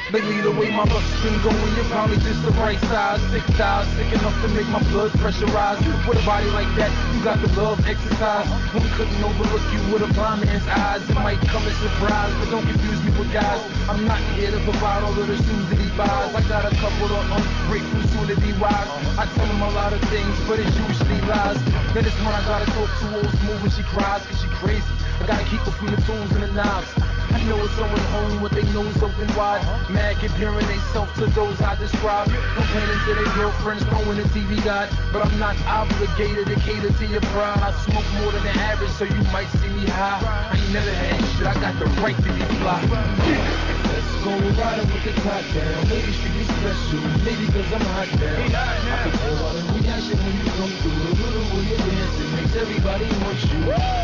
Lately the way my luck's been going, you're probably just the right size. Sick thighs, sick enough to make my blood pressure rise. With a body like that, you got the love exercise. One couldn't overlook you with a blind man's eyes. It might come as surprise, but don't confuse me with guys. I'm not here to provide all of the shoes that he buys. I got a couple of ungrateful soon to be wise. I tell him a lot of things, but it's usually lies. Then this one I gotta talk to all smooth when she cries, cause she crazy. I gotta keep her from the tools and the knives. I know it's someone home with their nose open wide, mad comparing themselves to those I describe. Complaining to their girlfriends, throwing the TV guide. But I'm not obligated to cater to your pride. I smoke more than the average, so you might see me high. I ain't never had shit, I got the right to be fly. Let's go riding with the top down. Maybe she be special, maybe cause I'm hot now. I can feel all the reaction when you come through. The little way you dance, it makes everybody want you.